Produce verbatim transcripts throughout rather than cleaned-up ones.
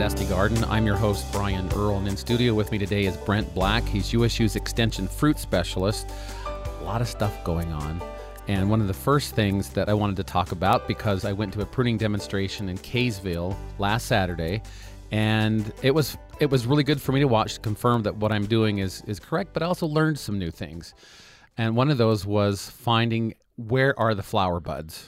Zesty Garden. I'm your host, Brian Earl, and in studio with me today is Brent Black. He's U S U's Extension Fruit Specialist. A lot of stuff going on. And one of the first things that I wanted to talk about, because I went to a pruning demonstration in Kaysville last Saturday, and it was it was really good for me to watch to confirm that what I'm doing is is correct, but I also learned some new things. And one of those was finding where are the flower buds,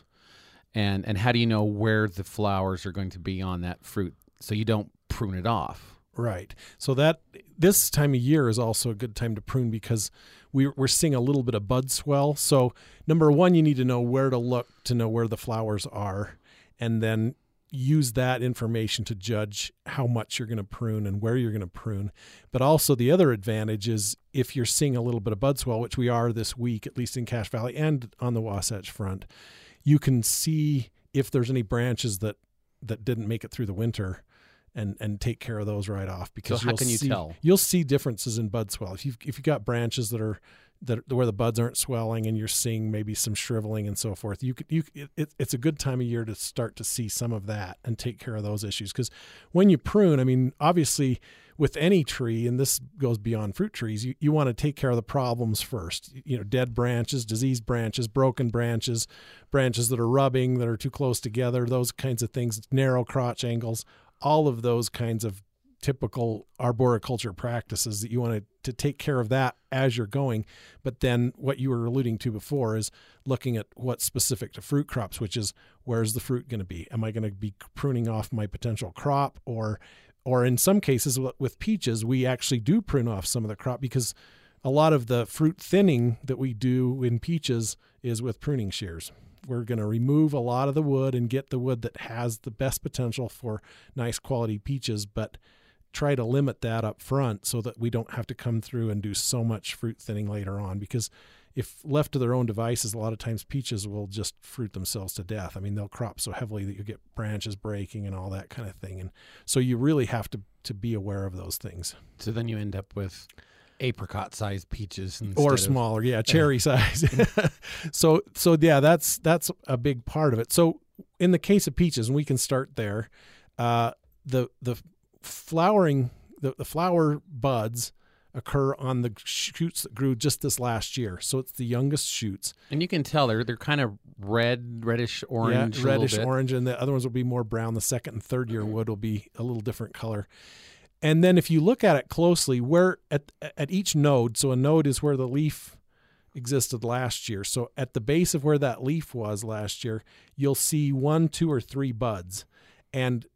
and and how do you know where the flowers are going to be on that fruit so you don't prune it off. Right. So that this time of year is also a good time to prune because we, we're seeing a little bit of bud swell. So number one, you need to know where to look to know where the flowers are, and then use that information to judge how much you're going to prune and where you're going to prune. But also the other advantage is if you're seeing a little bit of bud swell, which we are this week, at least in Cache Valley and on the Wasatch Front, you can see if there's any branches that, that didn't make it through the winter. And, and take care of those right off, because so how you'll can you see, tell? You'll see differences in bud swell. If you've if you've got branches that are that where the buds aren't swelling and you're seeing maybe some shriveling and so forth, you could you it, it's a good time of year to start to see some of that and take care of those issues. Because when you prune, I mean, obviously with any tree, and this goes beyond fruit trees, you, you want to take care of the problems first. You know, dead branches, diseased branches, broken branches, branches that are rubbing, that are too close together, those kinds of things, narrow crotch angles. All of those kinds of typical arboriculture practices that you want to, to take care of that as you're going. But then what you were alluding to before is looking at what's specific to fruit crops, which is where's the fruit going to be? Am I going to be pruning off my potential crop? Or, or in some cases with peaches, we actually do prune off some of the crop, because a lot of the fruit thinning that we do in peaches is with pruning shears. We're going to remove a lot of the wood and get the wood that has the best potential for nice quality peaches, but try to limit that up front so that we don't have to come through and do so much fruit thinning later on. Because if left to their own devices, a lot of times peaches will just fruit themselves to death. I mean, they'll crop so heavily that you get branches breaking and all that kind of thing. And so you really have to, to be aware of those things. So then you end up with apricot-sized peaches or smaller, of, yeah, cherry uh, size. so, so yeah, that's that's a big part of it. So, in the case of peaches, and we can start there, uh, the the flowering, the, the flower buds occur on the shoots that grew just this last year. So it's the youngest shoots, and you can tell they're they're kind of red, reddish orange, yeah, reddish orange, and the other ones will be more brown. The second and third year wood will be a little different color. And then if you look at it closely, where at at each node, so a node is where the leaf existed last year. So at the base of where that leaf was last year, you'll see one, two, or three buds. And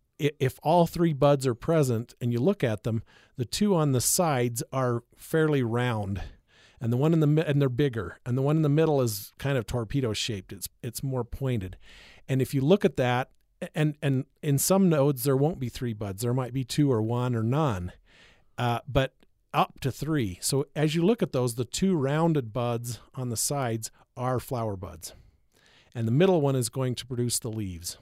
if all three buds are present and you look at them, the two on the sides are fairly round, and the one in the and they're bigger, and the one in the middle is kind of torpedo shaped. It's it's more pointed. And if you look at that, And and in some nodes, there won't be three buds. There might be two or one or none, uh, but up to three. So as you look at those, the two rounded buds on the sides are flower buds. And the middle one is going to produce the leaves.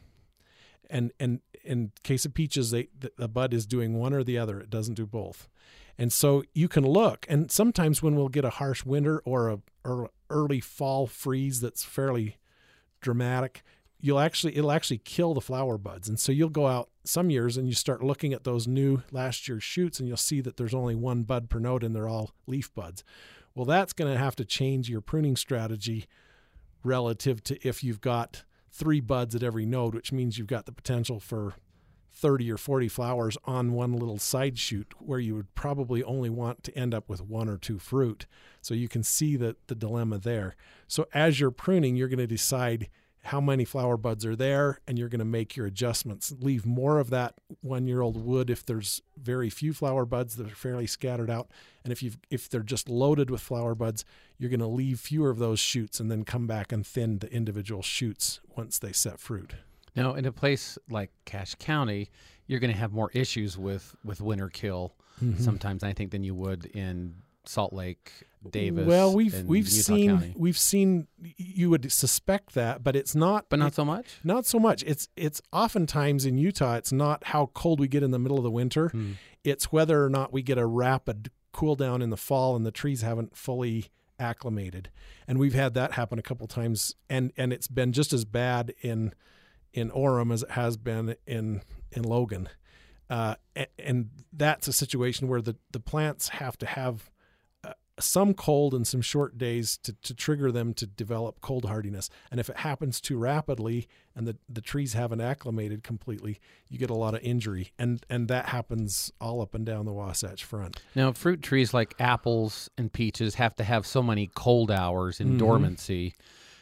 And and in case of peaches, they, the, the bud is doing one or the other. It doesn't do both. And so you can look, and sometimes when we'll get a harsh winter or a or early fall freeze that's fairly dramatic, you'll actually, it'll actually kill the flower buds. And so you'll go out some years and you start looking at those new last year's shoots, and you'll see that there's only one bud per node and they're all leaf buds. Well, that's going to have to change your pruning strategy relative to if you've got three buds at every node, which means you've got the potential for thirty or forty flowers on one little side shoot, where you would probably only want to end up with one or two fruit. So you can see the, the dilemma there. So as you're pruning, you're going to decide how many flower buds are there, and you're going to make your adjustments. Leave more of that one-year-old wood if there's very few flower buds that are fairly scattered out. And if you've if they're just loaded with flower buds, you're going to leave fewer of those shoots and then come back and thin the individual shoots once they set fruit. Now, in a place like Cache County, you're going to have more issues with, with winter kill mm-hmm. sometimes, I think, than you would in Salt Lake, Davis. Well, we've we've Utah seen County. we've seen you would suspect that, but it's not. But not it, so much. Not so much. It's it's oftentimes in Utah. It's not how cold we get in the middle of the winter. Hmm. It's whether or not we get a rapid cool down in the fall and the trees haven't fully acclimated. And we've had that happen a couple times, and and it's been just as bad in in Orem as it has been in in Logan. Uh, and, and that's a situation where the, the plants have to have uh, some cold and some short days to, to trigger them to develop cold hardiness. And if it happens too rapidly and the, the trees haven't acclimated completely, you get a lot of injury. And, and that happens all up and down the Wasatch Front. Now, fruit trees like apples and peaches have to have so many cold hours in Mm-hmm. dormancy.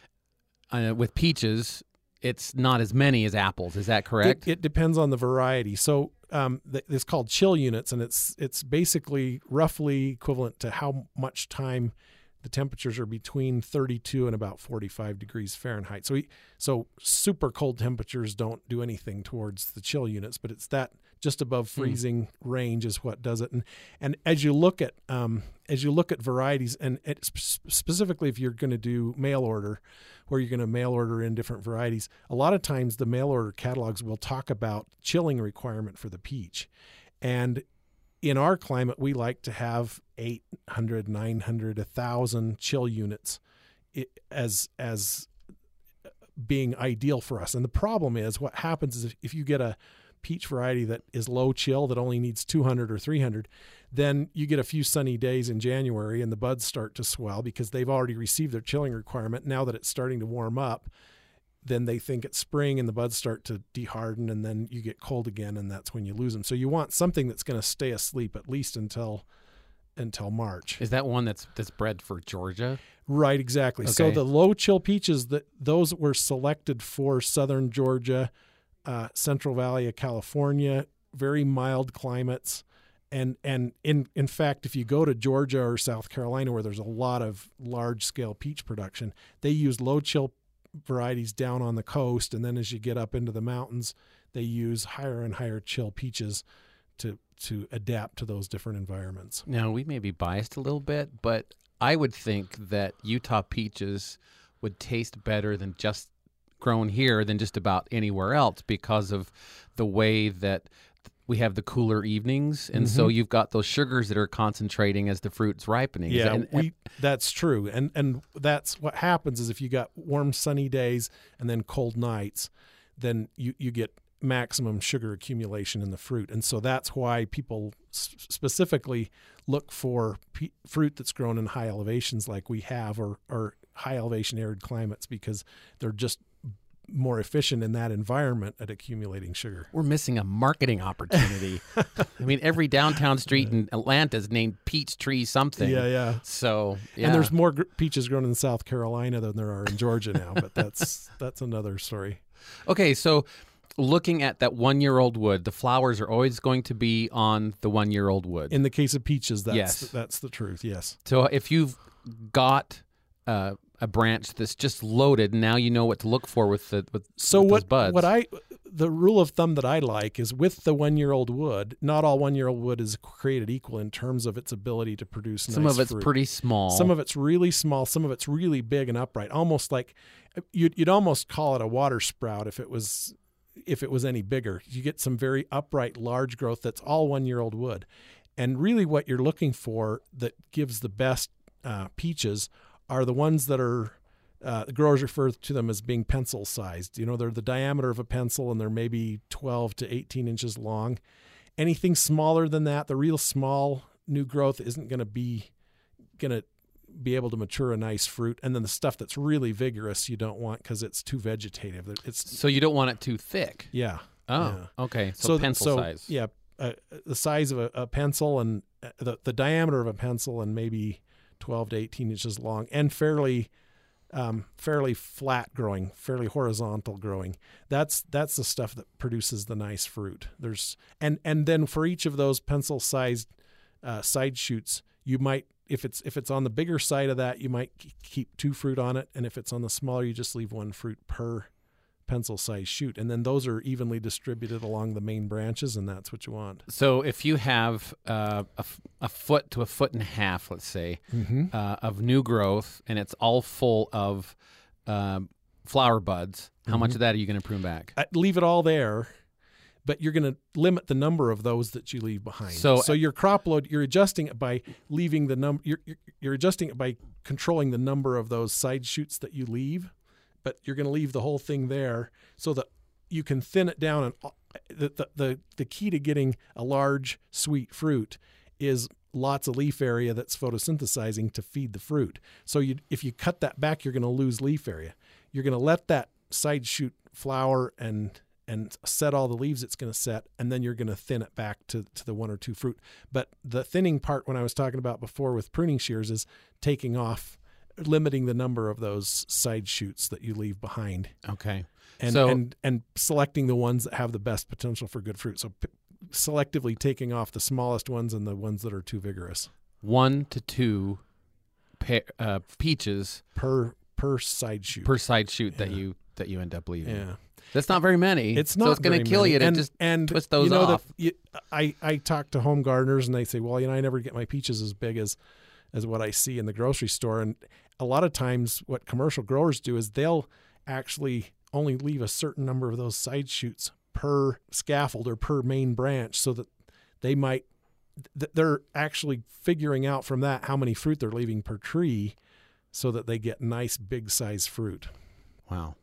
Uh, with peaches, it's not as many as apples. Is that correct? It, it depends on the variety. So um, th- it's called chill units, and it's it's basically roughly equivalent to how much time the temperatures are between thirty-two and about forty-five degrees Fahrenheit. So we, so super cold temperatures don't do anything towards the chill units, but it's that just above freezing mm. range is what does it. And and as you look at um, as you look at varieties, and it, specifically if you're going to do mail order, where you're going to mail order in different varieties, a lot of times the mail order catalogs will talk about chilling requirement for the peach. And in our climate, we like to have eight hundred, nine hundred, one thousand chill units as as being ideal for us. And the problem is what happens is if, if you get a peach variety that is low chill that only needs two hundred or three hundred, then you get a few sunny days in January and the buds start to swell because they've already received their chilling requirement. Now that it's starting to warm up, then they think it's spring and the buds start to deharden, and then you get cold again, and that's when you lose them. So you want something that's going to stay asleep at least until until March. Is that one that's that's bred for Georgia? Right, exactly. Okay. So the low chill peaches, that those were selected for southern Georgia, uh, Central Valley of California, very mild climates. And and in in fact, if you go to Georgia or South Carolina, where there's a lot of large scale peach production, they use low chill varieties down on the coast, and then as you get up into the mountains, they use higher and higher chill peaches to to adapt to those different environments. Now, we may be biased a little bit, but I would think that Utah peaches would taste better than just grown here than just about anywhere else because of the way that we have the cooler evenings, and mm-hmm. so you've got those sugars that are concentrating as the fruit's ripening. Yeah, that, and, we, that's true. And and that's what happens is if you got warm, sunny days and then cold nights, then you, you get maximum sugar accumulation in the fruit. And so that's why people specifically look for pe- fruit that's grown in high elevations like we have, or, or high elevation arid climates, because they're just more efficient in that environment at accumulating sugar. We're missing a marketing opportunity. I mean, every downtown street in Atlanta is named Peachtree something. Yeah, yeah. So, yeah. And there's more gr- peaches grown in South Carolina than there are in Georgia now, but that's that's another story. Okay, so looking at that one-year-old wood, the flowers are always going to be on the one-year-old wood. In the case of peaches, that's yes. that's the truth, yes. So if you've got uh, a branch that's just loaded, now you know what to look for with the with, so with what, those buds. what I the rule of thumb that I like is with the one-year-old wood, not all one-year-old wood is created equal in terms of its ability to produce some nice of it's fruit. pretty small. Some of it's really small. Some of it's really big and upright, almost like you'd, you'd almost call it a water sprout if it was if it was any bigger. You get some very upright, large growth that's all one-year-old wood. And really what you're looking for that gives the best uh, peaches are the ones that are, uh, the growers refer to them as being pencil-sized. You know, they're the diameter of a pencil, and they're maybe twelve to eighteen inches long. Anything smaller than that, the real small new growth isn't going to be going to be able to mature a nice fruit. And then the stuff that's really vigorous you don't want because it's too vegetative. It's So you don't want it too thick. Yeah. Oh, yeah. okay. So, so pencil so, size. Yeah. Uh, the size of a, a pencil, and the, the diameter of a pencil, and maybe twelve to eighteen inches long, and fairly um, fairly flat growing, fairly horizontal growing. That's that's the stuff that produces the nice fruit. There's and and then for each of those pencil sized uh, side shoots, you might, if it's if it's on the bigger side of that, you might keep two fruit on it, and if it's on the smaller, you just leave one fruit per pencil size shoot, and then those are evenly distributed along the main branches, and that's what you want. So if you have uh, a, f- a foot to a foot and a half, let's say, mm-hmm. uh, of new growth, and it's all full of um, flower buds, how mm-hmm. much of that are you going to prune back? I leave it all there, but you're going to limit the number of those that you leave behind. So, so your crop load, you're adjusting it by leaving the number. You're, you're you're adjusting it by controlling the number of those side shoots that you leave. But you're going to leave the whole thing there so that you can thin it down. And the, the the the key to getting a large sweet fruit is lots of leaf area that's photosynthesizing to feed the fruit. So you if you cut that back, you're going to lose leaf area. You're going to let that side shoot flower and and set all the leaves it's going to set, and then you're going to thin it back to, to the one or two fruit. But the thinning part, when I was talking about before with pruning shears, is taking off, limiting the number of those side shoots that you leave behind. Okay. And so, and and selecting the ones that have the best potential for good fruit. So p- selectively taking off the smallest ones and the ones that are too vigorous. One to two pe- uh, peaches per per side shoot. per side shoot Yeah. that you that you end up leaving. Yeah. That's not very many. It's not so it's going very to kill many. you to and, just and twist those you know off. That you, I, I talk to home gardeners and they say, well, you know, I never get my peaches as big as, as what I see in the grocery store. And a lot of times what commercial growers do is they'll actually only leave a certain number of those side shoots per scaffold or per main branch, so that they might, they're actually figuring out from that how many fruit they're leaving per tree so that they get nice big size fruit. Wow.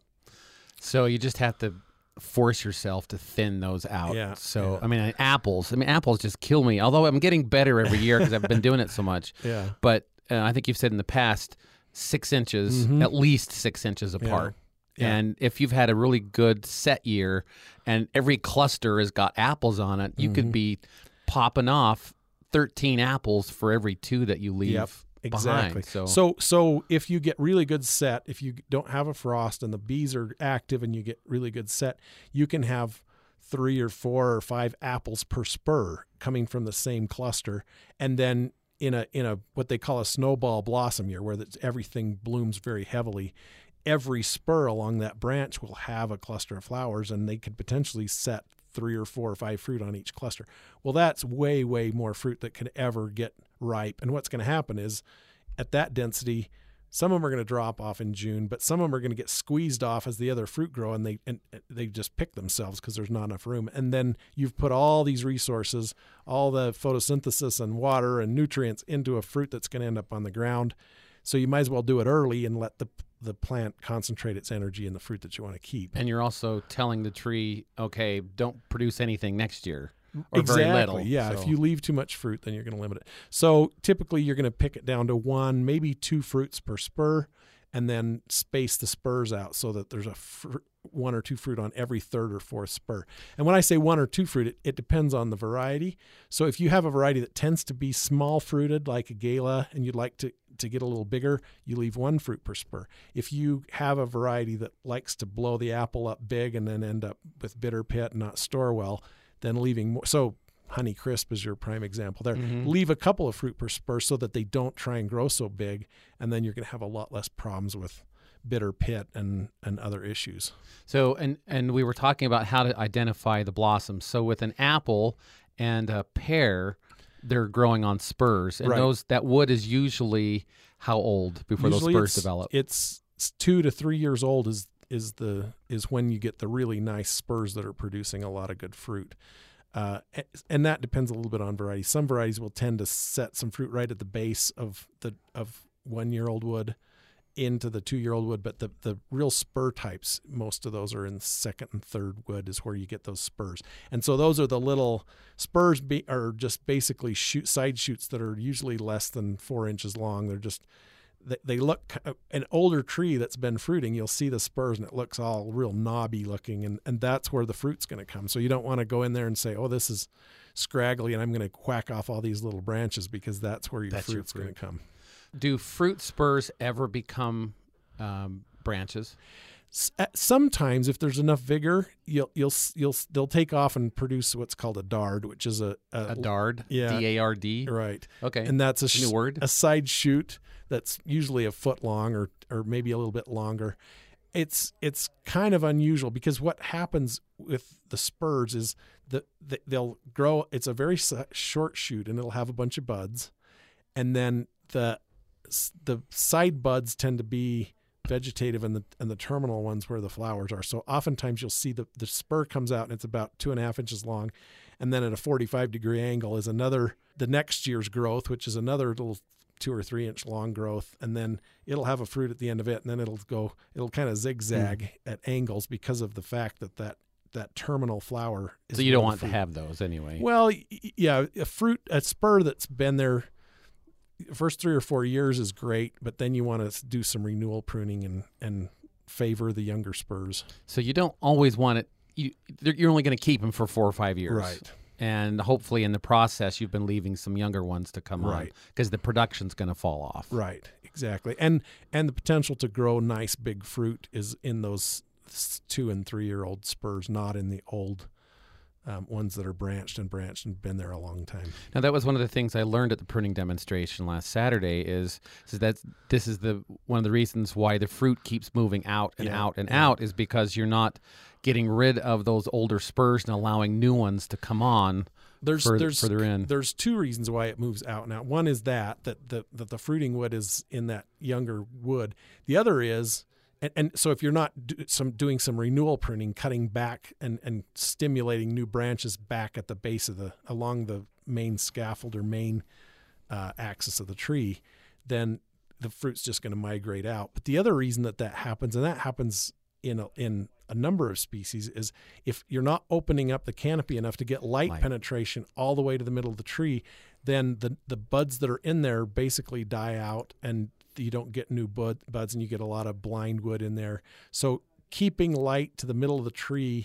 So you just have to force yourself to thin those out. Yeah, So, yeah. I mean, apples, I mean, apples just kill me, although I'm getting better every year because I've been doing it so much. Yeah. But uh, I think you've said in the past, six inches, Mhm. at least six inches apart. Yeah. And if you've had a really good set year and every cluster has got apples on it, you Mhm. could be popping off thirteen apples for every two that you leave Yep. Exactly. behind. So, so, so if you get really good set, if you don't have a frost and the bees are active and you get really good set, you can have three or four or five apples per spur coming from the same cluster. And then in a, in a, what they call a snowball blossom year, where that's, everything blooms very heavily, every spur along that branch will have a cluster of flowers, and they could potentially set three or four or five fruit on each cluster. Well, that's way, way more fruit that could ever get ripe. And what's going to happen is at that density, some of them are going to drop off in June, but some of them are going to get squeezed off as the other fruit grow, and they and they just pick themselves because there's not enough room. And then you've put all these resources, all the photosynthesis and water and nutrients into a fruit that's going to end up on the ground. So you might as well do it early and let the the plant concentrate its energy in the fruit that you want to keep. and you're also telling the tree, okay, don't produce anything next year. Or Exactly. very little. Yeah. So- If you leave too much fruit, then you're going to limit it. So typically you're going to pick it down to one, maybe two fruits per spur, and then space the spurs out so that there's a fr- one or two fruit on every third or fourth spur. And when I say one or two fruit, it, it depends on the variety. So if you have a variety that tends to be small fruited, like a Gala, and you'd like to, to get a little bigger, you leave one fruit per spur. If you have a variety that likes to blow the apple up big and then end up with bitter pit and not store well, then leaving more. So Honey Crisp is your prime example there. Mhm. Leave a couple of fruit per spur so that they don't try and grow so big, and then you're going to have a lot less problems with bitter pit and, and other issues. So, and and we were talking about how to identify the blossoms. So with an apple and a pear, they're growing on spurs, and Right. those that wood is usually how old before Usually those spurs it's, develop? It's it's two to three years old is is the is when you get the really nice spurs that are producing a lot of good fruit. Uh, a- and that depends a little bit on variety. Some varieties will tend to set some fruit right at the base of the of one year old wood into the two year old wood, but the the real spur types, most of those are in second and third wood is where you get those spurs. And so those are the little spurs be, are just basically shoot side shoots that are usually less than four inches long. They're just they, they look an older tree that's been fruiting. You'll see the spurs and it looks all real knobby looking, and and that's where the fruit's going to come. So you don't want to go in there and say, oh, this is scraggly and I'm going to whack off all these little branches, because that's where your That's your fruit's going fruit. to come. Do fruit spurs ever become um, branches? S- uh, Sometimes, if there's enough vigor, you'll you'll you'll they'll take off and produce what's called a dard, which is a, A dard? yeah. D A R D? right, Okay. and that's a, sh- New word? a side shoot that's usually a foot long or or maybe a little bit longer. It's it's kind of unusual, because what happens with the spurs is that th- they'll grow. It's a very s- short shoot, and it'll have a bunch of buds, and then the s- the side buds tend to be vegetative, and the and the terminal ones where the flowers are. So oftentimes you'll see the the spur comes out and it's about two and a half inches long, and then at a forty-five degree angle is another the next year's growth, which is another little two or three inch long growth, and then it'll have a fruit at the end of it, and then it'll go it'll kind of zigzag Mm. at angles because of the fact that that that terminal flower. Is So you don't where the want to fruit- have those anyway. Well, y- y- yeah, a fruit, a spur that's been there first three or four years is great, but then you want to do some renewal pruning and, and favor the younger spurs. So you don't always want it. You, you're only going to keep them for four or five years. Right. And hopefully in the process, you've been leaving some younger ones to come on. Right. Because the production's going to fall off. Right, exactly. And and the potential to grow nice big fruit is in those s- two and three year old spurs, not in the old um, ones that are branched and branched and been there a long time. Now, that was one of the things I learned at the pruning demonstration last Saturday is, is that this is the one of the reasons why the fruit keeps moving out and Yeah, out and yeah. out is because you're not getting rid of those older spurs and allowing new ones to come on There's further, there's further in. there's two reasons why it moves out and out. One is that that the that the fruiting wood is in that younger wood. The other is and, and so if you're not do, some doing some renewal pruning, cutting back and, and stimulating new branches back at the base of the along the main scaffold or main uh, axis of the tree, then the fruit's just going to migrate out. But the other reason that that happens, and that happens in a, in a number of species, is if you're not opening up the canopy enough to get light, Light. penetration all the way to the middle of the tree, then the the buds that are in there basically die out, and you don't get new bud, buds, and you get a lot of blind wood in there. So keeping light to the middle of the tree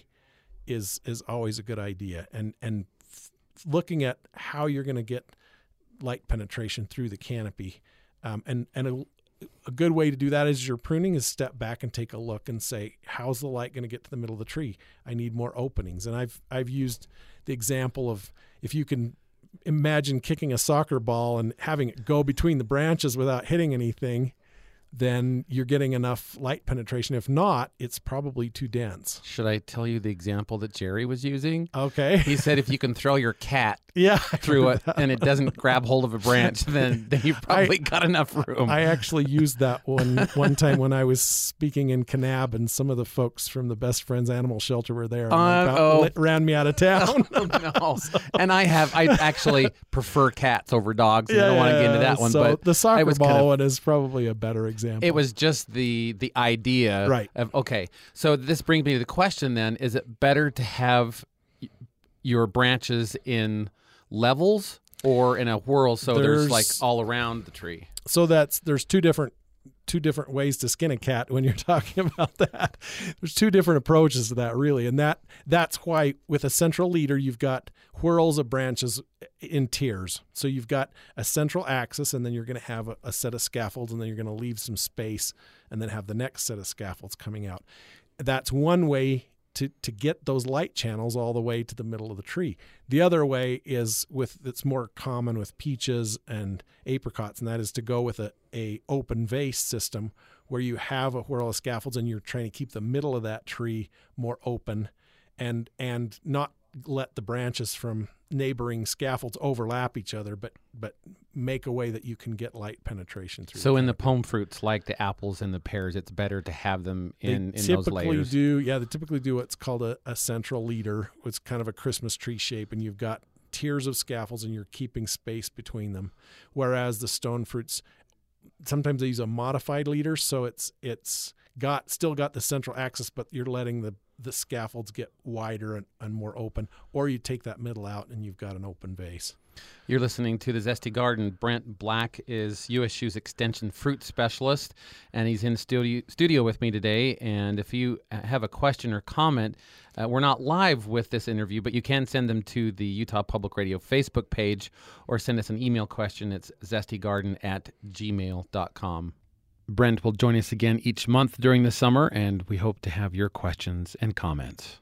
is is always a good idea, and and f- looking at how you're going to get light penetration through the canopy, um, and and a, a good way to do that as you're pruning is step back and take a look and say, how's the light going to get to the middle of the tree? I need more openings. And I've I've used the example of if you can imagine kicking a soccer ball and having it go between the branches without hitting anything, then you're getting enough light penetration. If not, it's probably too dense. Should I tell you the example that Jerry was using? Okay. He said if you can throw your cat Yeah. I through heard it that. and it doesn't grab hold of a branch, then, then you've probably got enough room. I actually used that one one time when I was speaking in Kanab, and some of the folks from the Best Friends Animal Shelter were there and Uh, about oh. lit- ran me out of town. Oh, no. And I have, I actually prefer cats over dogs. And I don't want to get into that one, so but the soccer I was ball kind of, one is probably a better example. it was just the the idea Right. of, okay, so this brings me to the question then, is it better to have y- your branches in levels or in a whirl so there's, There's- like all around the tree? so that's there's two different two different ways to skin a cat when you're talking about that. There's two different approaches to that, really, and that that's why with a central leader you've got whirls of branches in tiers. So you've got a central axis, and then you're going to have a, a set of scaffolds, and then you're going to leave some space, and then have the next set of scaffolds coming out. That's one way to to get those light channels all the way to the middle of the tree. The other way is with it's more common with peaches and apricots, and that is to go with a, a open vase system where you have a whirl of scaffolds and you're trying to keep the middle of that tree more open and and not let the branches from neighboring scaffolds overlap each other, but but make a way that you can get light penetration through. So the in the canopy. pome fruits, like the apples and the pears, it's better to have them in, they in those typically layers. do, yeah, they typically do what's called a, a central leader. It's kind of a Christmas tree shape, and you've got tiers of scaffolds, and you're keeping space between them. Whereas the stone fruits, sometimes they use a modified leader, so it's it's got still got the central axis, but you're letting the the scaffolds get wider and, and more open, or you take that middle out and you've got an open vase. You're listening to The Zesty Garden. Brent Black is U S U's Extension Fruit Specialist, and he's in studio, studio with me today. And if you have a question or comment, uh, we're not live with this interview, but you can send them to the Utah Public Radio Facebook page or send us an email question. It's zestygarden at gmail dot com. Brent will join us again each month during the summer, and we hope to have your questions and comments.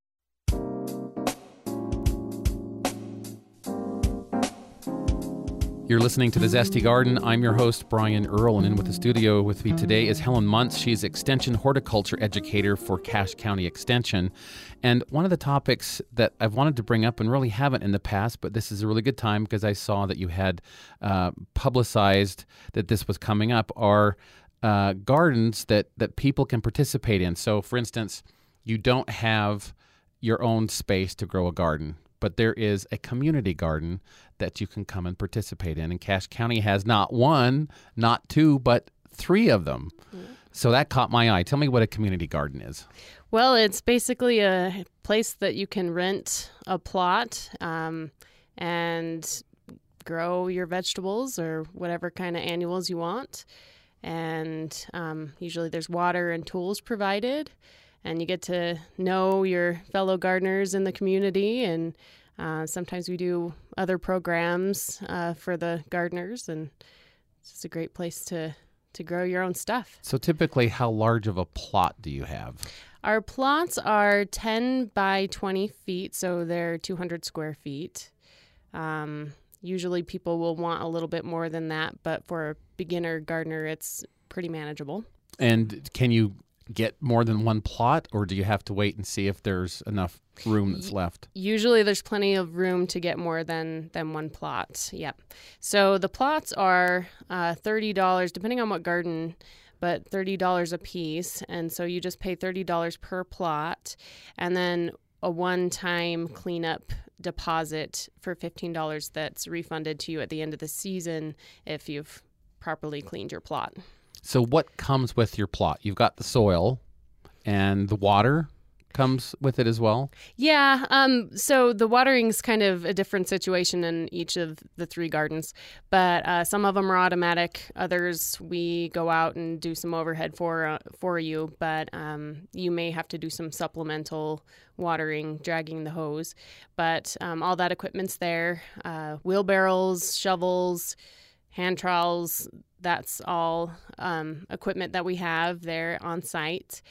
You're listening to The Zesty Garden. I'm your host, Brian Earl, and in with the studio with me today is Helen Muntz. She's Extension Horticulture Educator for Cache County Extension. And one of the topics that I've wanted to bring up and really haven't in the past, but this is a really good time because I saw that you had uh, publicized that this was coming up, are uh, gardens that, that people can participate in. So, for instance, you don't have your own space to grow a garden, but there is a community garden that you can come and participate in. And Cache County has not one, not two, but three of them. Mm-hmm. So that caught my eye. Tell me what a community garden is. Well, it's basically a place that you can rent a plot um, and grow your vegetables or whatever kind of annuals you want. And um, usually there's water and tools provided. And you get to know your fellow gardeners in the community. And uh, sometimes we do other programs uh, for the gardeners. And it's just a great place to, to grow your own stuff. So typically, how large of a plot do you have? Our plots are ten by twenty feet, so they're two hundred square feet. Um, usually people will want a little bit more than that, but for a beginner gardener, it's pretty manageable. And can you get more than one plot, or do you have to wait and see if there's enough room that's left? Usually there's plenty of room to get more than, than one plot. Yep. So the plots are uh, thirty dollars, depending on what garden, but thirty dollars a piece. And so you just pay thirty dollars per plot, and then a one-time cleanup deposit for fifteen dollars that's refunded to you at the end of the season if you've properly cleaned your plot. So what comes with your plot? You've got the soil, and the water comes with it as well? Yeah. Um, so the watering's kind of a different situation in each of the three gardens, but uh, some of them are automatic. Others we go out and do some overhead for uh, for you, but um, you may have to do some supplemental watering, dragging the hose. But um, all that equipment's there. Uh, wheelbarrows, shovels, hand trowels, that's all um, equipment that we have there on site.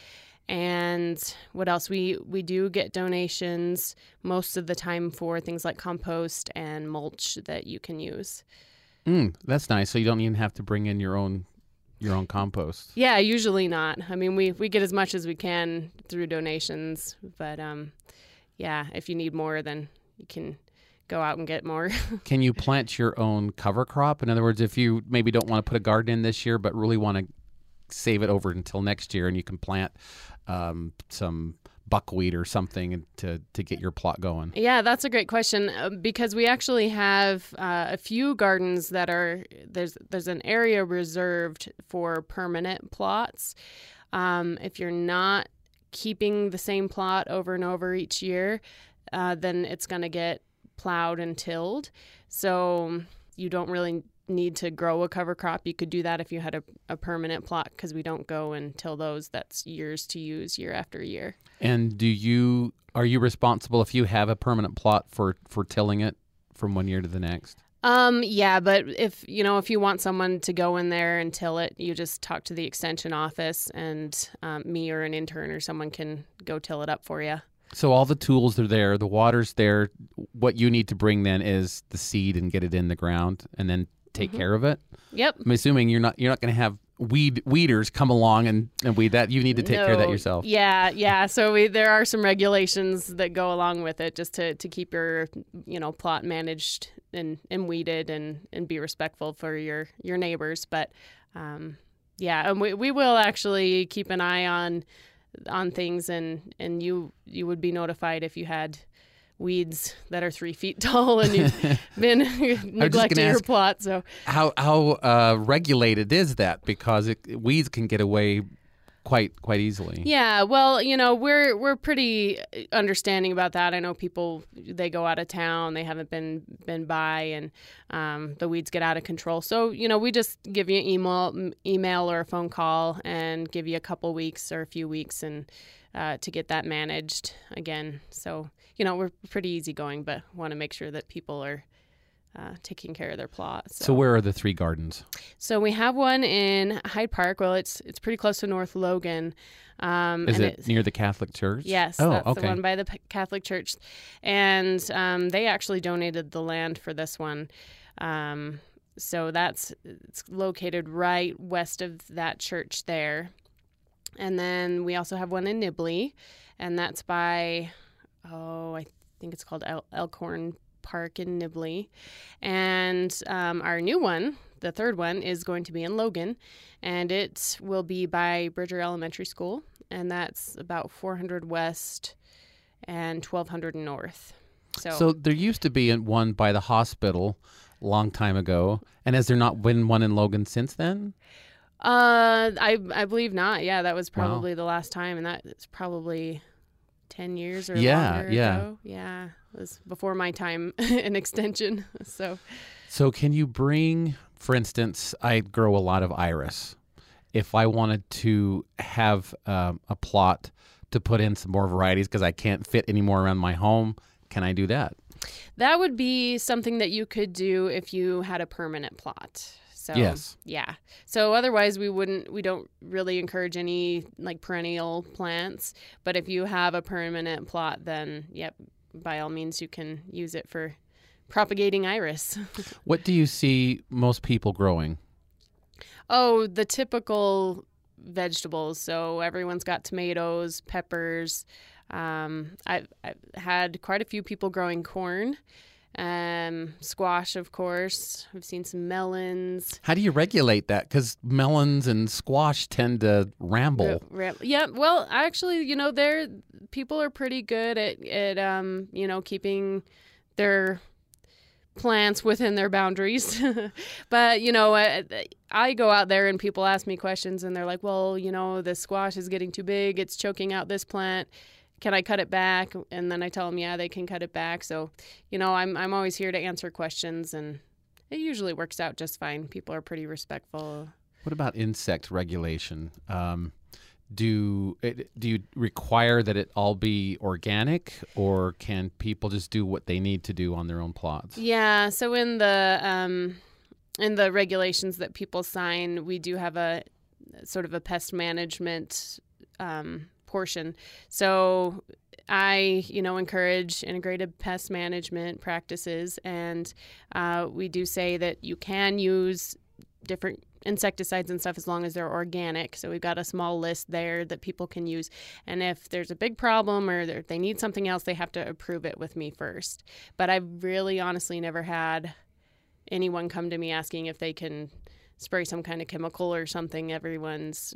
And what else? We, we do get donations most of the time for things like compost and mulch that you can use. Mm, that's nice. So you don't even have to bring in your own your own compost. Yeah, usually not. I mean, we, we get as much as we can through donations. But um, yeah, if you need more, then you can go out and get more. Can you plant your own cover crop? In other words, if you maybe don't want to put a garden in this year, but really want to save it over until next year, and you can plant um, some buckwheat or something to, to get your plot going? Yeah, that's a great question uh, because we actually have uh, a few gardens that are, there's there's an area reserved for permanent plots. Um, if you're not keeping the same plot over and over each year, uh, then it's going to get plowed and tilled. So you don't really need to grow a cover crop. You could do that if you had a, a permanent plot because we don't go and till those. That's yours to use year after year. And do you are you responsible if you have a permanent plot for, for tilling it from one year to the next? Um, yeah, but if you know if you want someone to go in there and till it, you just talk to the extension office, and um, me or an intern or someone can go till it up for you. So all the tools are there, the water's there. What you need to bring then is the seed and get it in the ground, and then take mm-hmm. care of it. Yep. I'm assuming you're not you're not going to have weed weeders come along and, and weed that. You need to take no, care of that yourself. Yeah, yeah. So we, there are some regulations that go along with it just to, to keep your you know plot managed and, and weeded and, and be respectful for your, your neighbors. But um, yeah, and we we will actually keep an eye on on things, and, and you you would be notified if you had weeds that are three feet tall and you've been neglecting your plot. So how how uh, regulated is that? Because it, weeds can get away quite quite easily. Yeah, well, you know, we're we're pretty understanding about that. I know people, they go out of town, they haven't been been by, and um, the weeds get out of control. So, you know, we just give you an email, email or a phone call and give you a couple weeks or a few weeks and uh, to get that managed again. So, you know, we're pretty easygoing, but want to make sure that people are uh, taking care of their plots. So. so where are the three gardens? So we have one in Hyde Park. Well, it's it's pretty close to North Logan. Um, Is and it, it near the Catholic Church? Yes, oh, that's okay. the one by the P- Catholic Church. And um, they actually donated the land for this one. Um, so that's it's located right west of that church there. And then we also have one in Nibley, and that's by, oh, I think it's called El- Elkhorn Park in Nibley. And um, our new one, the third one, is going to be in Logan, and it will be by Bridger Elementary School, and that's about four hundred west and twelve hundred north. So, so there used to be one by the hospital a long time ago, and has there not been one in Logan since then? Uh, I I believe not. Yeah, that was Wow. probably the last time, and that's probably ten years or Yeah, longer yeah. ago. Yeah, it was before my time in extension. So, So can you bring, for instance, I grow a lot of iris. If I wanted to have um, a plot to put in some more varieties because I can't fit any more around my home, can I do that? that would be something that you could do if you had a permanent plot. So, Yes. yeah. So otherwise we wouldn't, we don't really encourage any like perennial plants. But if you have a permanent plot, then yep, by all means you can use it for propagating iris. What do you see most people growing? Oh, the typical vegetables. So everyone's got tomatoes, peppers. Um, I've, I've had quite a few people growing corn, um, squash, of course. I've seen some melons. How do you regulate that? Because melons and squash tend to ramble. Ra- ra- yeah, well, actually, you know, they're people are pretty good at at um, you know, keeping their plants within their boundaries. But, you know, I, I go out there and people ask me questions and they're like, well, you know, the squash is getting too big. It's choking out this plant. Can I cut it back? And then I tell them, yeah, they can cut it back. So, you know, I'm I'm always here to answer questions, and it usually works out just fine. People are pretty respectful. What about insect regulation? Um, do it, do you require that it all be organic, or can people just do what they need to do on their own plots? Yeah. So in the um, in the regulations that people sign, we do have a sort of a pest management um, portion. So I, you know, encourage integrated pest management practices, and uh, we do say that you can use different insecticides and stuff as long as they're organic. So we've got a small list there that people can use. And if there's a big problem or if they need something else, they have to approve it with me first. But I've really honestly never had anyone come to me asking if they can spray some kind of chemical or something. Everyone's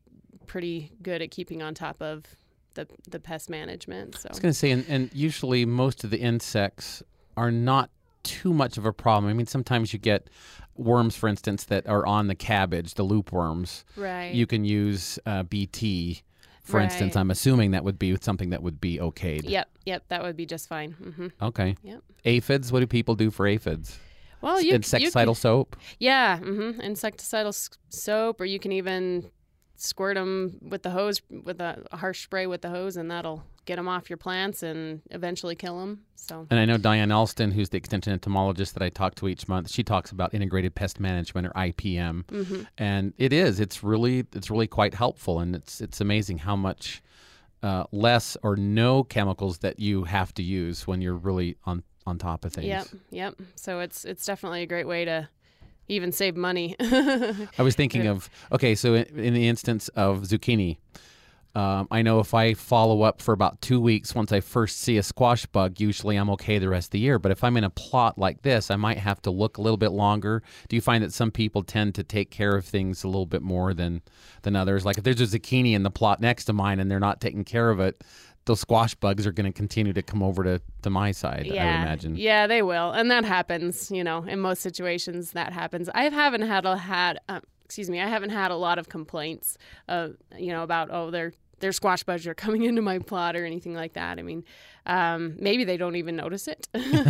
pretty good at keeping on top of the the pest management. So I was going to say, and, and usually most of the insects are not too much of a problem. I mean, sometimes you get worms, for instance, that are on the cabbage, the loopworms. right. You can use uh, B T, for Right. instance. I'm assuming that would be something that would be okayed. Yep, yep, that would be just fine. hmm Okay. Yep. Aphids, what do people do for aphids? Well, you Insecticidal you soap? can, yeah, hmm insecticidal s- soap, or you can even squirt them with the hose, with a, a harsh spray with the hose, and that'll get them off your plants and eventually kill them. So And I know Diane Elston, who's the extension entomologist that I talk to each month, she talks about integrated pest management, or I P M. hmm And it is. It's really it's really quite helpful, and it's it's amazing how much uh, less or no chemicals that you have to use when you're really on, on top of things. Yep, yep. So it's it's definitely a great way to even save money. I was thinking of, okay, so in, in the instance of zucchini, um, I know if I follow up for about two weeks once I first see a squash bug, usually I'm okay the rest of the year. But if I'm in a plot like this, I might have to look a little bit longer. Do you find that some people tend to take care of things a little bit more than, than others? Like if there's a zucchini in the plot next to mine and they're not taking care of it, those squash bugs are going to continue to come over to, to my side, yeah, I would imagine. Yeah, they will, and that happens. You know, in most situations, that happens. I haven't had a had, uh, excuse me, I haven't had a lot of complaints, uh, you know, about oh, their their squash bugs are coming into my plot or anything like that. I mean, um, maybe they don't even notice it,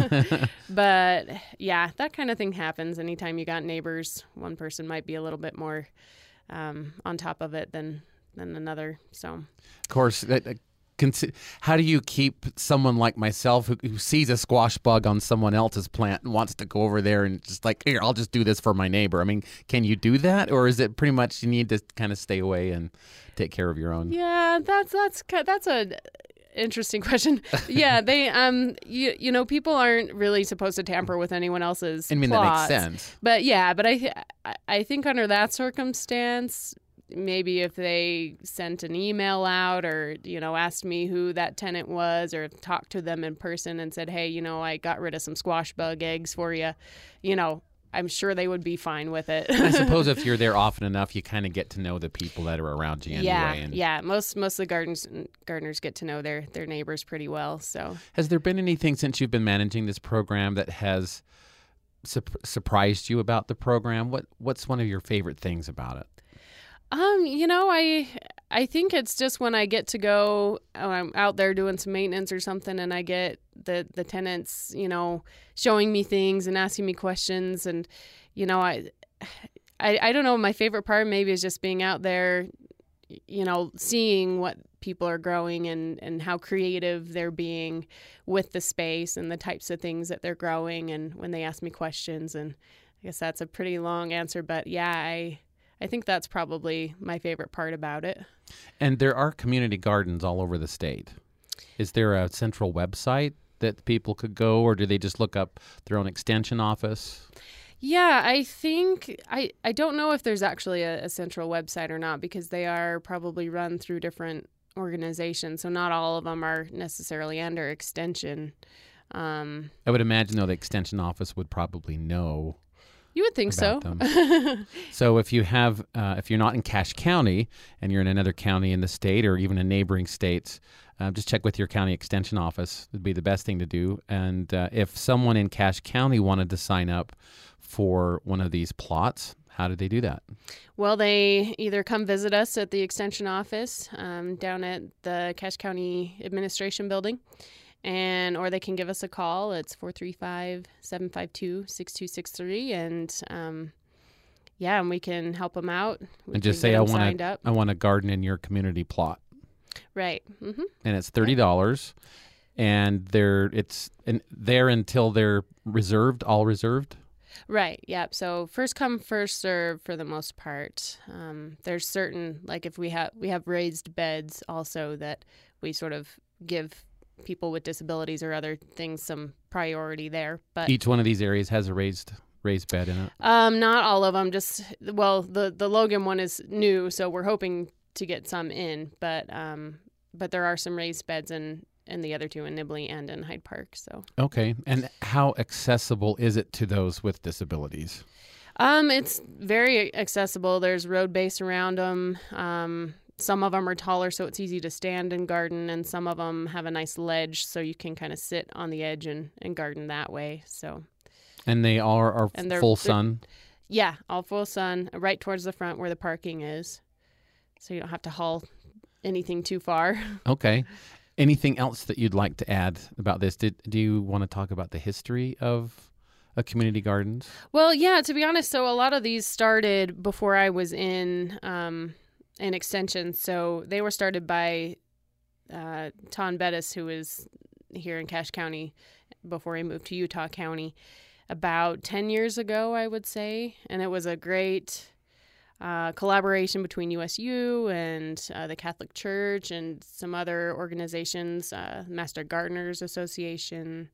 but yeah, that kind of thing happens. Anytime you got neighbors, one person might be a little bit more um, on top of it than than another. So, Of course, that, that Consi- how do you keep someone like myself who, who sees a squash bug on someone else's plant and wants to go over there and just like, here, I'll just do this for my neighbor? I mean, can you do that, or is it pretty much you need to kind of stay away and take care of your own? yeah, that's that's ki- that's a interesting question. Yeah, they um you you know people aren't really supposed to tamper with anyone else's. I mean, plots. that makes sense. But yeah, but I th- I- I think under that circumstance, maybe if they sent an email out or, you know, asked me who that tenant was or talked to them in person and said, hey, you know, I got rid of some squash bug eggs for you, you know, I'm sure they would be fine with it. I suppose if you're there often enough, you kind of get to know the people that are around you anyway. Yeah, and yeah. Most most of the gardens gardeners get to know their, their neighbors pretty well. So Has there been anything since you've been managing this program that has su- surprised you about the program? What What's one of your favorite things about it? Um, you know, I I think it's just when I get to go, when I'm out there doing some maintenance or something, and I get the the tenants, you know, showing me things and asking me questions, and you know, I I, I don't know. My favorite part maybe is just being out there, you know, seeing what people are growing and, and how creative they're being with the space and the types of things that they're growing, and when they ask me questions. And I guess that's a pretty long answer, but yeah, I I think that's probably my favorite part about it. And there are community gardens all over the state. Is there a central website that people could go, or do they just look up their own extension office? Yeah, I think, I, I don't know if there's actually a, a central website or not, because they are probably run through different organizations. So not all of them are necessarily under extension. Um, I would imagine, though, the extension office would probably know. You would think so. So if you have, uh, if you're not in Cache County and you're in another county in the state or even in neighboring states, uh, just check with your county extension office. It'd be the best thing to do. And uh, if someone in Cache County wanted to sign up for one of these plots, how did they do that? Well, they either come visit us at the extension office um, down at the Cache County Administration Building, and or they can give us a call. It's four three five, seven five two, six two six three, and um, yeah, and we can help them out. We and just say, I want to I want to garden in your community plot. Right. Mm-hmm. And it's thirty dollars, and they're it's and there until they're reserved, all reserved. Right. Yep. So first come, first serve for the most part. Um, there's certain, like if we have we have raised beds also that we sort of give people with disabilities or other things some priority there. But each one of these areas has a raised raised bed in it. Um, not all of them. Just well, the the Logan one is new, so we're hoping to get some in. But um, but there are some raised beds in. And the other two in Nibley and in Hyde Park. So okay, and how accessible is it to those with disabilities? Um, it's very accessible. There's road base around them. Um, some of them are taller, so it's easy to stand and garden, and some of them have a nice ledge, so you can kind of sit on the edge and, and garden that way. So, and they are are and they're, full they're, sun. Yeah, all full sun, right towards the front where the parking is, so you don't have to haul anything too far. Okay. Anything else that you'd like to add about this? Did do you want to talk about the history of a community gardens? Well, yeah, to be honest, so a lot of these started before I was in um, an extension. So they were started by uh, Ton Bettis, who was here in Cache County before he moved to Utah County about ten years ago, I would say. And it was a great Uh, collaboration between U S U and uh, the Catholic Church and some other organizations, uh, Master Gardeners Association,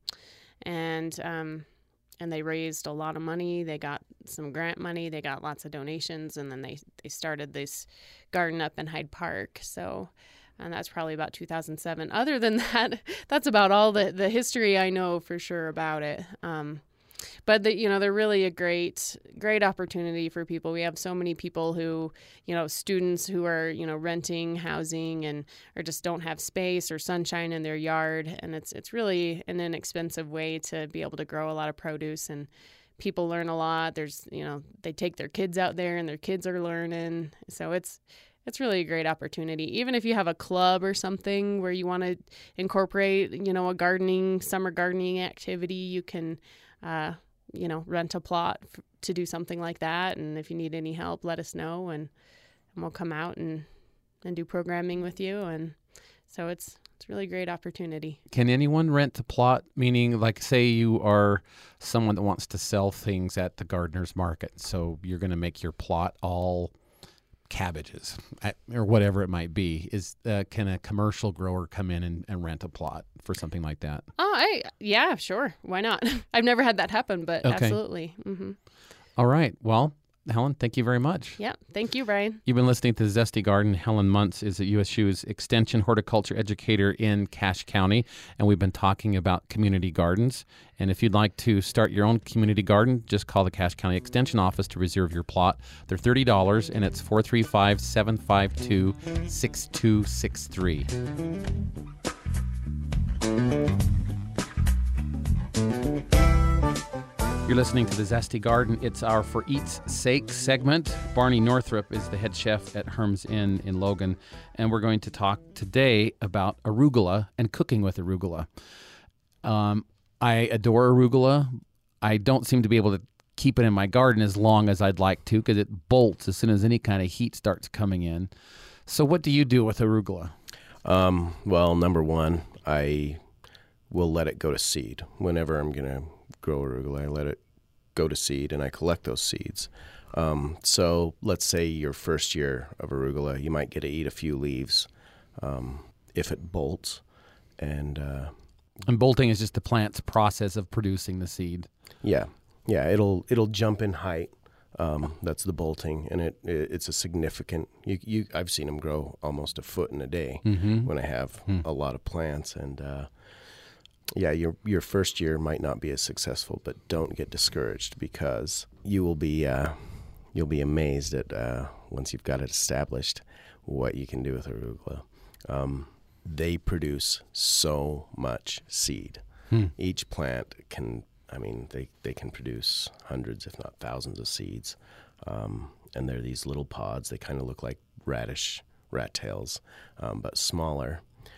and um, and they raised a lot of money. They got some grant money. They got lots of donations, and then they they started this garden up in Hyde Park. So, and that's probably about two thousand seven. Other than that, that's about all the the history I know for sure about it. Um, But, the, you know, they're really a great, great opportunity for people. We have so many people who, you know, students who are, you know, renting housing and or just don't have space or sunshine in their yard. And it's it's really an inexpensive way to be able to grow a lot of produce. And people learn a lot. There's, you know, they take their kids out there and their kids are learning. So it's it's really a great opportunity. Even if you have a club or something where you want to incorporate, you know, a gardening, summer gardening activity, you can Uh, you know, rent a plot f- to do something like that. And if you need any help, let us know, and, and we'll come out and, and do programming with you. And so it's it's a really great opportunity. Can anyone rent a plot? Meaning, like, say you are someone that wants to sell things at the gardener's market, so you're going to make your plot all cabbages or whatever it might be. Is uh, can a commercial grower come in and, and rent a plot for something like that? Oh, I yeah, sure. Why not? I've never had that happen, but okay. Absolutely. Mm-hmm. All right. Well, Helen, thank you very much. Yeah. Thank you, Brian. You've been listening to Zesty Garden. Helen Muntz is at U S U's Extension Horticulture Educator in Cache County, and we've been talking about community gardens. And if you'd like to start your own community garden, just call the Cache County Extension Office to reserve your plot. They're thirty dollars, and it's four three five, seven five two, six two six three. You're listening to The Zesty Garden. It's our For Eat's Sake segment. Barney Northrup is the head chef at Herm's Inn in Logan, and we're going to talk today about arugula and cooking with arugula. Um, I adore arugula. I don't seem to be able to keep it in my garden as long as I'd like to because it bolts as soon as any kind of heat starts coming in. So what do you do with arugula? Um, well, number one, I will let it go to seed. Whenever I'm going to grow arugula, I let it go to seed and I collect those seeds. Um, so let's say your first year of arugula, you might get to eat a few leaves um, if it bolts. And uh, and bolting is just the plant's process of producing the seed. Yeah, yeah, it'll it'll jump in height. Um, that's the bolting, and it, it it's a significant. You, you I've seen them grow almost a foot in a day mm-hmm. when I have mm. a lot of plants, and uh, yeah, your your first year might not be as successful, but don't get discouraged because you will be uh, you'll be amazed at uh, once you've got it established what you can do with arugula. Um, they produce so much seed. Hmm. Each plant can. I mean, they, they can produce hundreds, if not thousands, of seeds. Um, and they're these little pods. They kind of look like radish, rat tails, um, but smaller.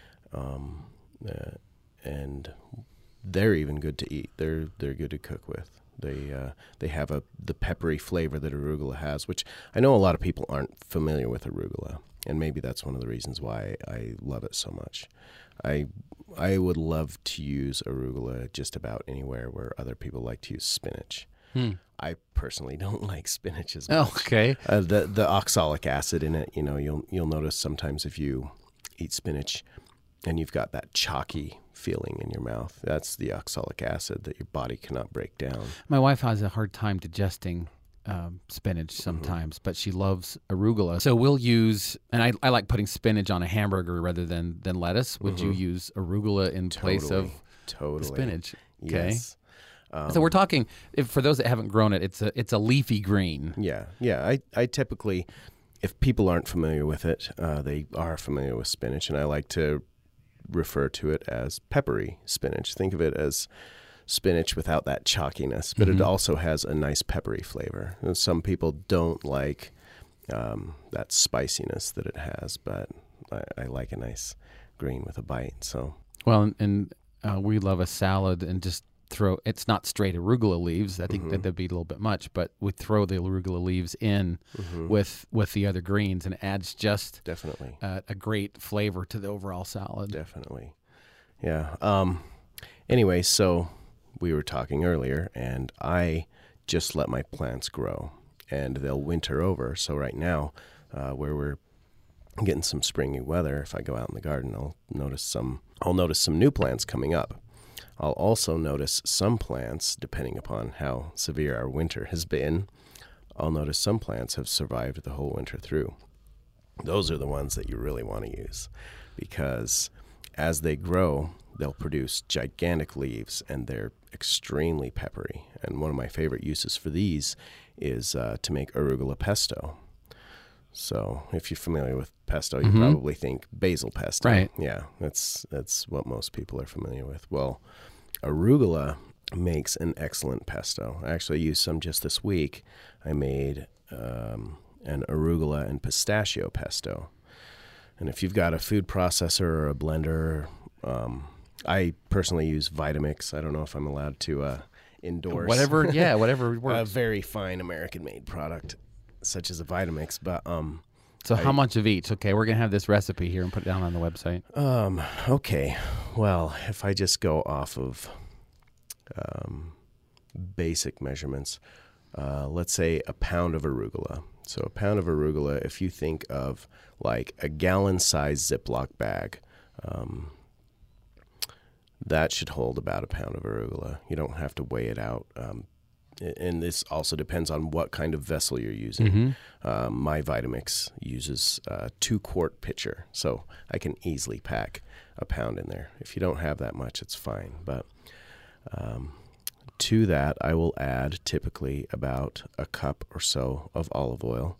Um, uh, and they're even good to eat. They're they're good to cook with. They uh, they have a the peppery flavor that arugula has, which I know a lot of people aren't familiar with arugula. And maybe that's one of the reasons why I love it so much. I I would love to use arugula just about anywhere where other people like to use spinach. Hmm. I personally don't like spinach as much. Oh, okay. Uh, the the oxalic acid in it, you know, you'll you'll notice sometimes if you eat spinach and you've got that chalky feeling in your mouth, that's the oxalic acid that your body cannot break down. My wife has a hard time digesting Um, spinach sometimes, mm-hmm. but she loves arugula. So we'll use, and I, I like putting spinach on a hamburger rather than, than lettuce. Would mm-hmm. you use arugula in totally. place of totally. spinach? Okay. Yes. Um, so we're talking, if, for those that haven't grown it, it's a it's a leafy green. Yeah, yeah. I, I typically, if people aren't familiar with it, uh, they are familiar with spinach, and I like to refer to it as peppery spinach. Think of it as spinach without that chalkiness, but mm-hmm. it also has a nice peppery flavor. And some people don't like um, that spiciness that it has, but I, I like a nice green with a bite. So well, and, and uh, we love a salad and just throw. It's not straight arugula leaves. I think mm-hmm. that that'd be a little bit much, but we throw the arugula leaves in mm-hmm. with with the other greens, and it adds just definitely uh, a great flavor to the overall salad. Definitely, yeah. Um, anyway, so. We were talking earlier, and I just let my plants grow, and they'll winter over. So right now, uh, where we're getting some springy weather, if I go out in the garden, I'll notice some. I'll notice some new plants coming up. I'll also notice some plants, depending upon how severe our winter has been. I'll notice some plants have survived the whole winter through. Those are the ones that you really want to use, because as they grow, they'll produce gigantic leaves, and they're extremely peppery. And one of my favorite uses for these is uh, to make arugula pesto. So if you're familiar with pesto, you mm-hmm. probably think basil pesto. Right. Yeah, that's that's what most people are familiar with. Well, arugula makes an excellent pesto. I actually used some just this week. I made um, an arugula and pistachio pesto. And if you've got a food processor or a blender, um, I personally use Vitamix. I don't know if I'm allowed to uh, endorse whatever. Yeah, whatever works. A very fine American-made product, such as a Vitamix. But um, so, I, how much of each? Okay, we're gonna have this recipe here and put it down on the website. Um, okay. Well, if I just go off of um, basic measurements, uh, let's say a pound of arugula. So a pound of arugula, if you think of like a gallon-sized Ziploc bag. Um, That should hold about a pound of arugula. You don't have to weigh it out. Um, and this also depends on what kind of vessel you're using. Mm-hmm. Um, my Vitamix uses a two-quart pitcher, so I can easily pack a pound in there. If you don't have that much, it's fine. But um, to that, I will add typically about a cup or so of olive oil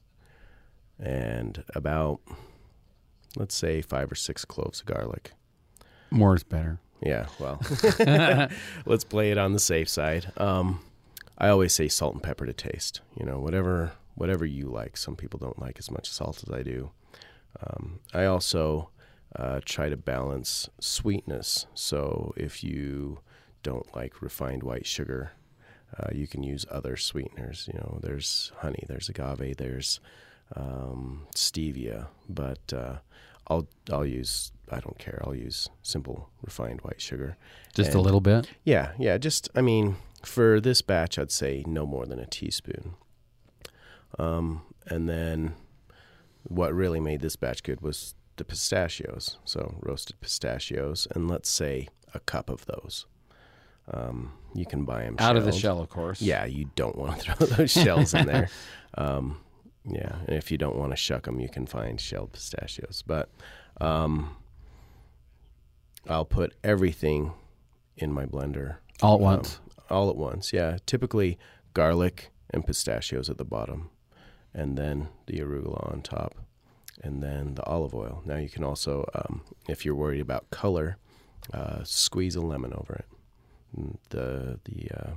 and about, let's say, five or six cloves of garlic. More is better. Yeah, well, let's play it on the safe side. Um, I always say salt and pepper to taste. You know, whatever whatever you like. Some people don't like as much salt as I do. Um, I also uh, try to balance sweetness. So if you don't like refined white sugar, uh, you can use other sweeteners. You know, there's honey, there's agave, there's um, stevia, but uh, I'll I'll use I don't care. I'll use simple refined white sugar. Just and, a little bit? Yeah, yeah. Just I mean, for this batch, I'd say no more than a teaspoon. Um, and then what really made this batch good was the pistachios. So roasted pistachios, and let's say a cup of those. Um, you can buy them out shelled. of the shell, of course. Yeah, you don't want to throw those shells in there. Um, yeah, and if you don't want to shuck them, you can find shelled pistachios. But um, I'll put everything in my blender all at um, once. All at once, yeah. Typically garlic and pistachios at the bottom, and then the arugula on top, and then the olive oil. Now you can also, um, if you're worried about color, uh, squeeze a lemon over it. The the uh,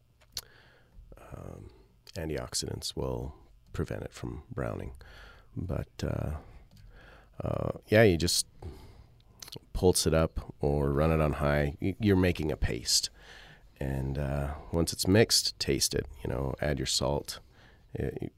um, antioxidants will prevent it from browning. But uh, uh, yeah, you just pulse it up or run it on high. You're making a paste, and uh, once it's mixed, taste it. You know, add your salt. It,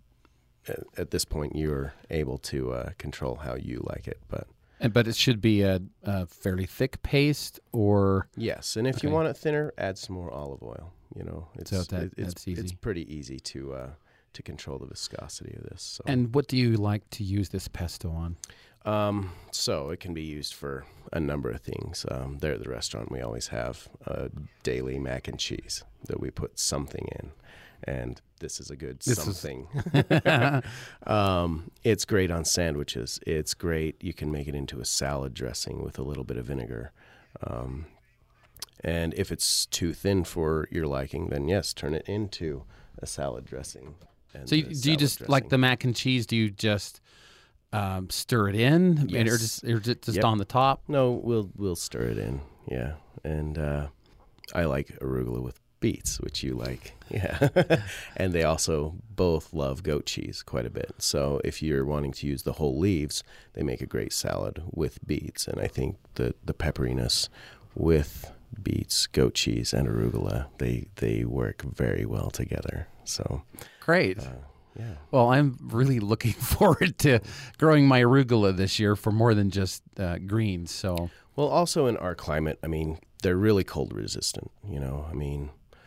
at this point, you're able to uh, control how you like it, but. But it should be a, a fairly thick paste, or yes. And if okay. you want it thinner, add some more olive oil. You know, it's so that, it, it's that's easy. It's pretty easy to uh, to control the viscosity of this. So. And what do you like to use this pesto on? Um, so it can be used for a number of things. Um, there at the restaurant, we always have a daily mac and cheese that we put something in. And this is a good this something. um, it's great on sandwiches. It's great. You can make it into a salad dressing with a little bit of vinegar. Um, and if it's too thin for your liking, then yes, turn it into a salad dressing. And so you, do you just, dressing. like the mac and cheese, do you just um, stir it in? Yes. Or just, or just yep. on the top? No, we'll we'll stir it in, yeah. And uh, I like arugula with beets, which you like, yeah. And they also both love goat cheese quite a bit. So if you're wanting to use the whole leaves, they make a great salad with beets. And I think the the pepperiness with beets, goat cheese, and arugula, they they work very well together. So great. Uh, yeah. Well, I'm really looking forward to growing my arugula this year for more than just uh, greens. So well, also in our climate, I mean, they're really cold resistant. You know, I mean.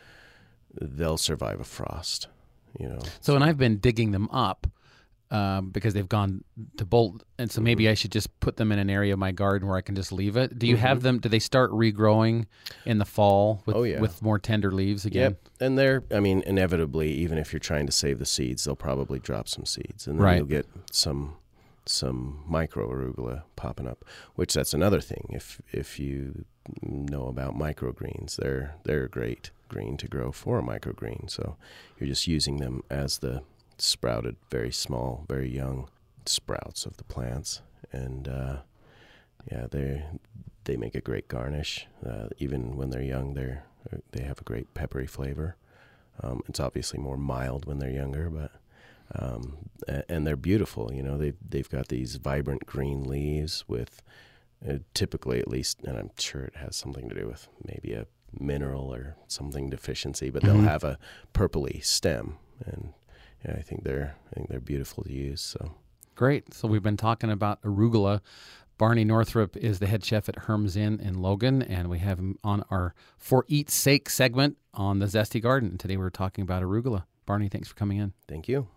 They'll survive a frost, you know. So, and I've been digging them up um, because they've gone to bolt, and so maybe mm-hmm. I should just put them in an area of my garden where I can just leave it. Do you mm-hmm. have them? Do they start regrowing in the fall with, oh, yeah. with more tender leaves again? Yep, and they're, I mean, inevitably, even if you're trying to save the seeds, they'll probably drop some seeds, and then right. you'll get some some micro arugula popping up. Which that's another thing. If if you know about microgreens, they're they're great. Green to grow for a microgreen, so you're just using them as the sprouted, very small, very young sprouts of the plants, and uh, yeah, they they make a great garnish. Uh, even when they're young, they're they have a great peppery flavor. Um, it's obviously more mild when they're younger, but um, and they're beautiful. You know, they they've got these vibrant green leaves with uh, typically, at least, and I'm sure it has something to do with maybe a mineral or something deficiency, but they'll mm-hmm. have a purpley stem, and yeah, I think they're I think they're beautiful to use. So great. So we've been talking about arugula. Barney Northrup is the head chef at Herm's Inn in Logan, and we have him on our For Eat's Sake segment on the Zesty Garden. Today we're talking about arugula. Barney, thanks for coming in. Thank you.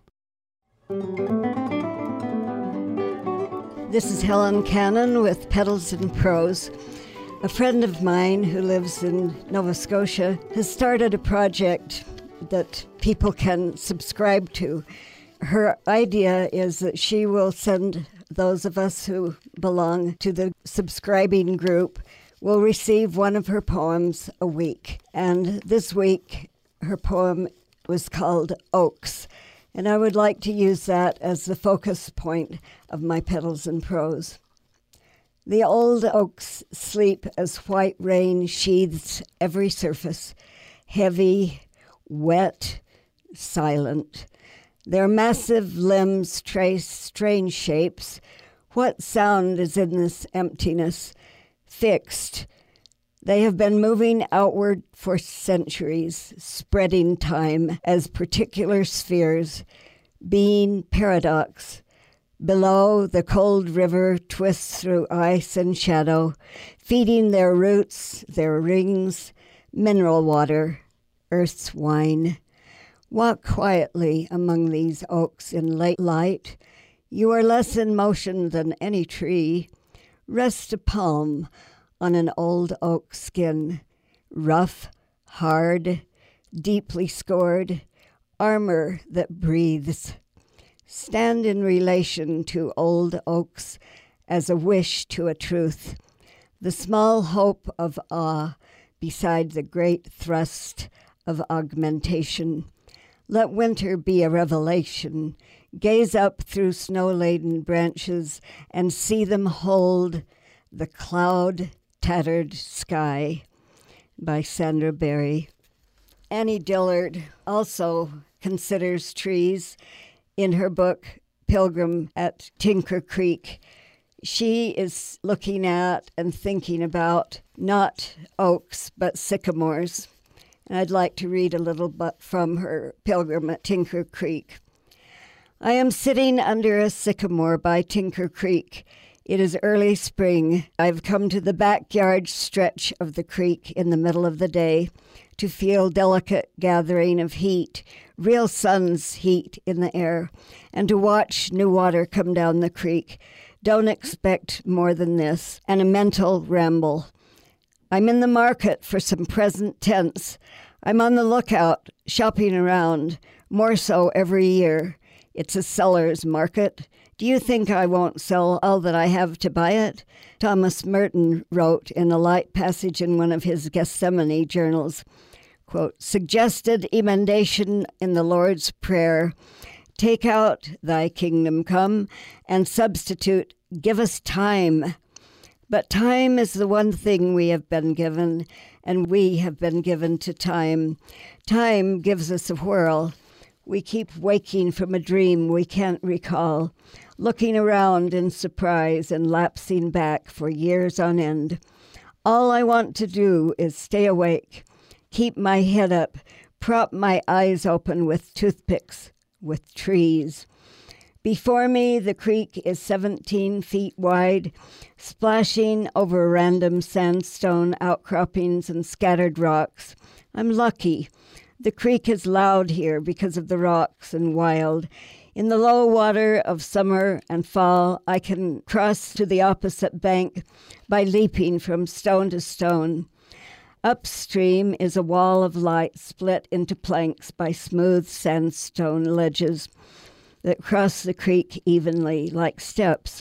This is Helen Cannon with Petals and Prose. A friend of mine who lives in Nova Scotia has started a project that people can subscribe to. Her idea is that she will send those of us who belong to the subscribing group will receive one of her poems a week. And this week, her poem was called Oaks. And I would like to use that as the focus point of my Petals and Prose. The old oaks sleep as white rain sheathes every surface, heavy, wet, silent. Their massive limbs trace strange shapes. What sound is in this emptiness? Fixed. They have been moving outward for centuries, spreading time as particular spheres, being paradox. Below, the cold river twists through ice and shadow, feeding their roots, their rings, mineral water, earth's wine. Walk quietly among these oaks in late light. You are less in motion than any tree. Rest a palm on an old oak skin, rough, hard, deeply scored, armor that breathes. Stand in relation to old oaks as a wish to a truth, the small hope of awe beside the great thrust of augmentation. Let winter be a revelation. Gaze up through snow-laden branches and see them hold the cloud-tattered sky, by Sandra Berry. Annie Dillard also considers trees in her book, Pilgrim at Tinker Creek. She is looking at and thinking about not oaks, but sycamores. And I'd like to read a little bit from her Pilgrim at Tinker Creek. I am sitting under a sycamore by Tinker Creek. It is early spring. I've come to the backyard stretch of the creek in the middle of the day to feel delicate gathering of heat, real sun's heat in the air, and to watch new water come down the creek. Don't expect more than this, and a mental ramble. I'm in the market for some present tense. I'm on the lookout, shopping around, more so every year. It's a seller's market. Do you think I won't sell all that I have to buy it? Thomas Merton wrote in a light passage in one of his Gethsemane journals, quote, suggested emendation in the Lord's Prayer, take out thy kingdom come, and substitute, give us time. But time is the one thing we have been given, and we have been given to time. Time gives us a whirl. We keep waking from a dream we can't recall, looking around in surprise and lapsing back for years on end. All I want to do is stay awake, keep my head up, prop my eyes open with toothpicks, with trees. Before me, the creek is seventeen feet wide, splashing over random sandstone outcroppings and scattered rocks. I'm lucky. The creek is loud here because of the rocks and wild. In the low water of summer and fall, I can cross to the opposite bank by leaping from stone to stone. Upstream is a wall of light split into planks by smooth sandstone ledges that cross the creek evenly like steps.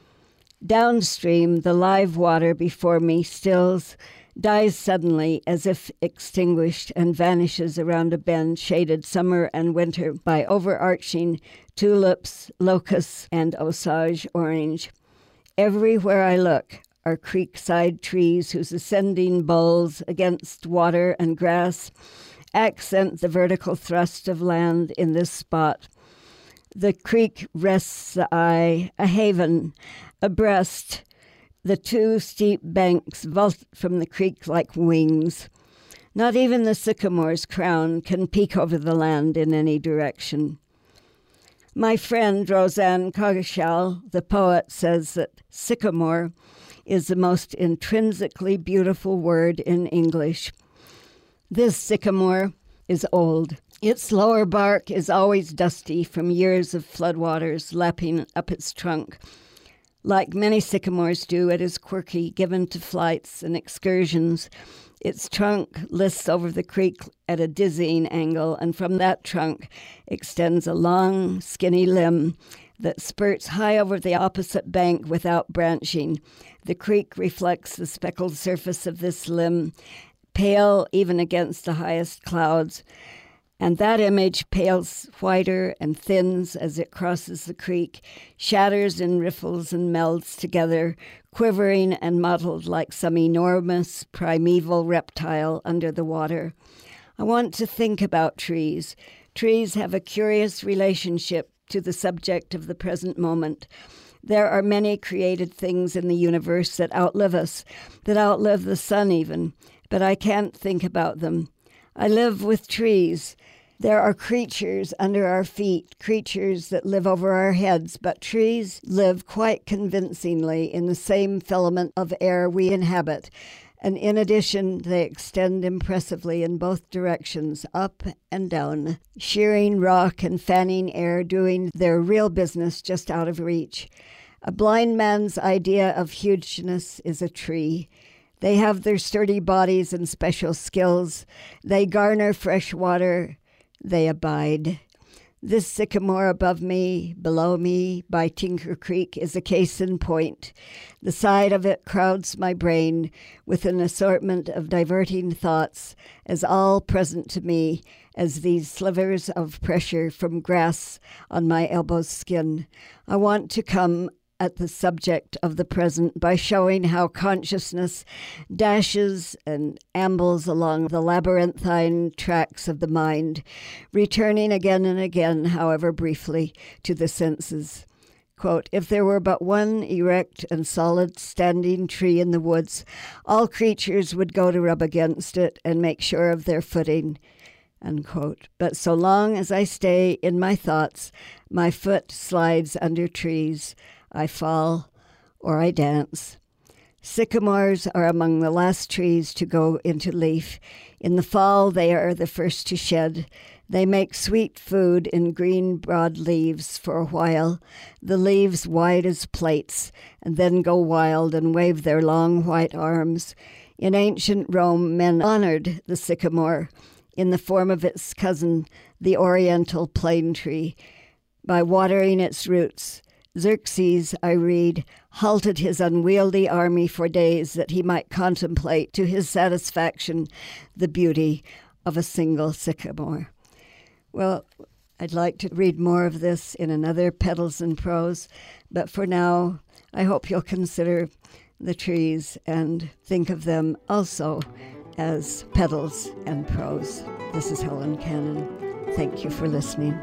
Downstream, the live water before me stills, dies suddenly as if extinguished, and vanishes around a bend shaded summer and winter by overarching tulips, locusts, and Osage orange. Everywhere I look are creekside trees whose ascending boles against water and grass accent the vertical thrust of land in this spot. The creek rests the eye, a haven, a breast. The two steep banks vault from the creek like wings. Not even the sycamore's crown can peek over the land in any direction. My friend Roseanne Coggeshall, the poet, says that sycamore is the most intrinsically beautiful word in English. This sycamore is old. Its lower bark is always dusty from years of floodwaters lapping up its trunk. Like many sycamores do, it is quirky, given to flights and excursions. Its trunk lists over the creek at a dizzying angle, and from that trunk extends a long, skinny limb that spurts high over the opposite bank without branching. The creek reflects the speckled surface of this limb, pale even against the highest clouds. And that image pales whiter and thins as it crosses the creek, shatters in riffles and melds together, quivering and mottled like some enormous primeval reptile under the water. I want to think about trees. Trees have a curious relationship to the subject of the present moment. There are many created things in the universe that outlive us, that outlive the sun even, but I can't think about them. I live with trees. There are creatures under our feet, creatures that live over our heads, but trees live quite convincingly in the same filament of air we inhabit. And in addition, they extend impressively in both directions, up and down, shearing rock and fanning air, doing their real business just out of reach. A blind man's idea of hugeness is a tree. They have their sturdy bodies and special skills. They garner fresh water. They abide. This sycamore above me, below me, by Tinker Creek is a case in point. The side of it crowds my brain with an assortment of diverting thoughts, as all present to me as these slivers of pressure from grass on my elbow's skin. I want to come at the subject of the present by showing how consciousness dashes and ambles along the labyrinthine tracks of the mind, returning again and again, however briefly, to the senses. Quote, if there were but one erect and solid standing tree in the woods, all creatures would go to rub against it and make sure of their footing. Unquote. But so long as I stay in my thoughts, my foot slides under trees. I fall or I dance. Sycamores are among the last trees to go into leaf. In the fall, they are the first to shed. They make sweet food in green, broad leaves for a while, the leaves wide as plates, and then go wild and wave their long white arms. In ancient Rome, men honored the sycamore in the form of its cousin, the oriental plane tree, by watering its roots. Xerxes, I read, halted his unwieldy army for days that he might contemplate to his satisfaction the beauty of a single sycamore. Well, I'd like to read more of this in another Petals and Prose, but for now, I hope you'll consider the trees and think of them also as petals and prose. This is Helen Cannon. Thank you for listening.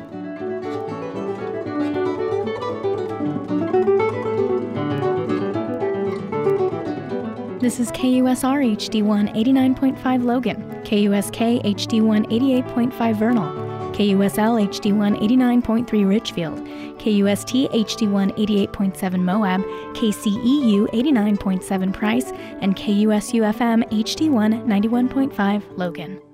This is K U S R H D one eighty-nine point five Logan, K U S K H D one eighty-eight point five Vernal, K U S L H D one eighty-nine point three Richfield, K U S T H D one eighty-eight point seven Moab, K C E U eighty-nine point seven Price, and K U S U F M H D one ninety-one point five Logan.